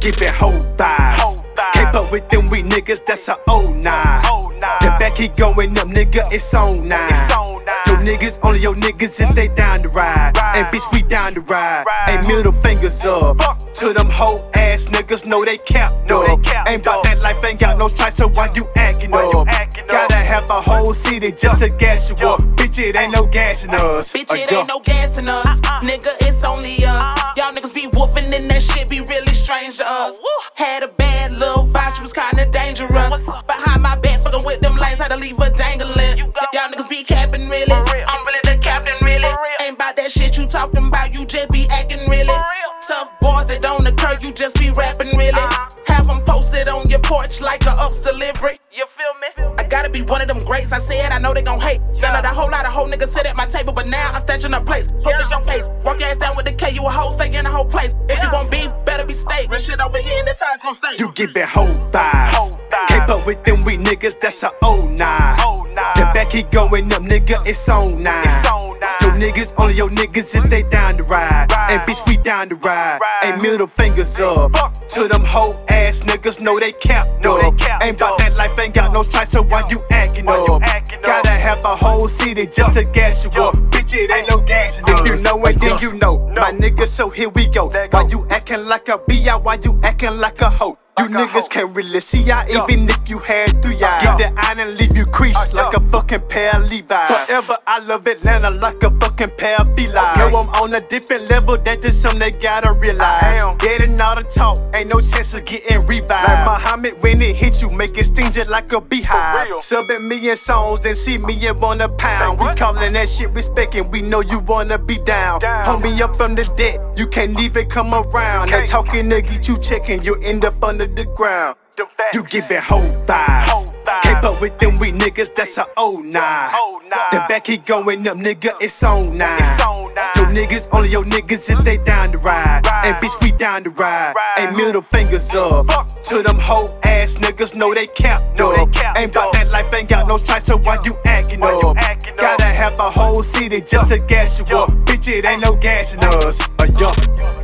giving whole vibes. Keep up with them weak niggas, that's a 09. The back keep going up, nigga, it's on 9. Yo niggas, only your niggas if they down to ride. And bitch, we down to ride. Ain't middle fingers up to them hoe ass niggas, know they capped up. Ain't bout that life, ain't got no stripes, so why you acting up? Gotta have a whole city just to gas you up. Bitch, it ain't no gas in us. Bitch, it ain't no gas in us. Nigga, it's only us. Y'all niggas be woofing and that shit be really strange to us. Had a bad little vibe, she was kinda dangerous. Behind my back, fucking with them lanes, had to leave her dangling. Y'all niggas be capping really. I'm really the captain really. Ain't bout that shit you talking about, you just be acting really. Tough boys that don't occur, you just be rapping really. Have them posted on your porch like a Ups delivery. You feel me? I gotta be one of them greats, I said, I know they gon' hate. None of the whole lot of whole niggas sit at my table, but now I'm stretching a place. Hope it's your face. Walk your ass down with the K, you a hoe, stay in the whole place. If you want beef, better be steak. Real shit over here and this how it's gon' stay. You giving whole vibes. Keep up with them weak niggas, that's a 09. The back keep going up, nigga, it's on 9. Yo niggas, only your niggas if they down to ride. And bitch, we down to ride. Ain't middle fingers up to them hoe ass niggas, know they capped up. Ain't bout that life, ain't got no stripes, so why you acting up? Gotta have a whole city just to gas you up. Bitch, it ain't no gas in us. If you know it, then you know. My nigga, so here we go. Why you acting like a B.I.? Why you acting like a hoe? You niggas can't really see I even if you had 3 eyes. Get that eye and leave you creased like a fucking pair of Levi's. Forever I love Atlanta like a fucking pair of felines. Yo, I'm on a different level, that's just something they gotta realize. Getting all the talk, ain't no chance of getting revived. Like Muhammad, when it hit you, make it sting just like a beehive. Sub at me in songs, then see me and wanna pound. We callin' that shit respect and we know you wanna be down. Hold me up from the deck, you can't even come around. That talking to get you checking, you end up under the ground. You giving whole vibes. Keep up with them weak niggas, that's a 09. The back keep going up, nigga, it's on 9. Yo niggas, only your niggas if they down to ride. And bitch, we down to ride. Ain't middle fingers up to them hoe ass niggas, know they capped up. Ain't bout that life, ain't got no stripes, so why you acting up? Gotta have a whole city just to gas you up. Bitch, it ain't no gas in us.